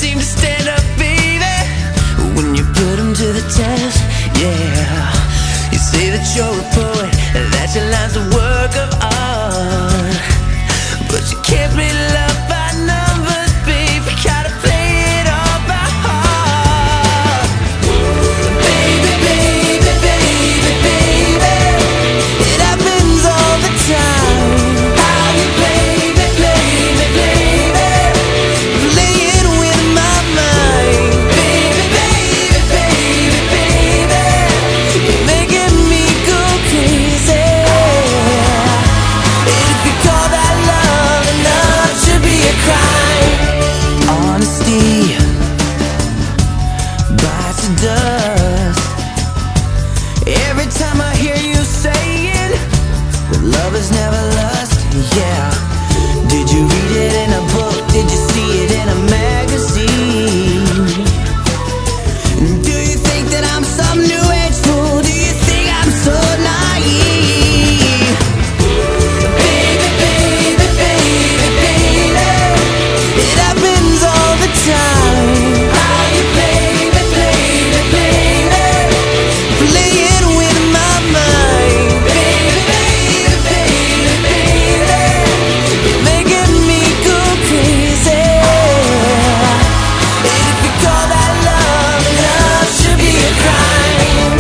seem to stand up, baby, when you put them to the test. Yeah, you say that you're a poet, that your line's a work of art, but you can't be loved by numbers, babe. You gotta play it all by heart. Baby, baby, baby, baby, it happens all the time. How you play me, play me, play me, playing with my mind. Baby, baby, baby, baby, you're making me go crazy. If you call that love, then love should be a crime. Honesty bites the dust. Every time I hear you saying that love is never lust. Yeah, did you read it in a book? Did you see it in a magazine? Do you think that I'm some new age fool? Do you think I'm so naive? Baby, baby, baby, baby, it happens all the time. How you play me, play me, play me, playing with my mind. Baby, baby, baby, baby, you're making me go crazy. If you call that love, then love should be a crime.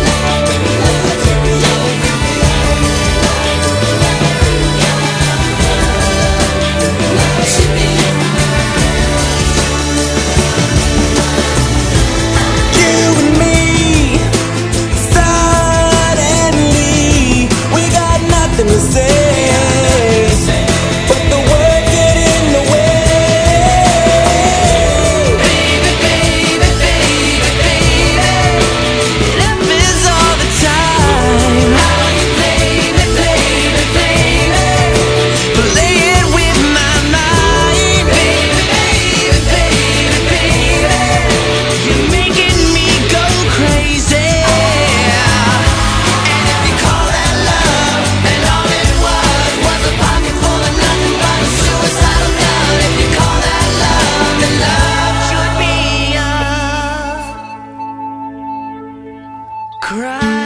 You and me, suddenly, we got nothing to say, but the word get in the way. Baby, baby, baby, baby, it happens all the time. How you play me, play me, play me, playing with my mind. Baby, baby, baby, baby, you're making me go crazy. And if you call that love, then all it was a pocket full of nothing but a suicidal gun. If you call that love, then love should be a crime.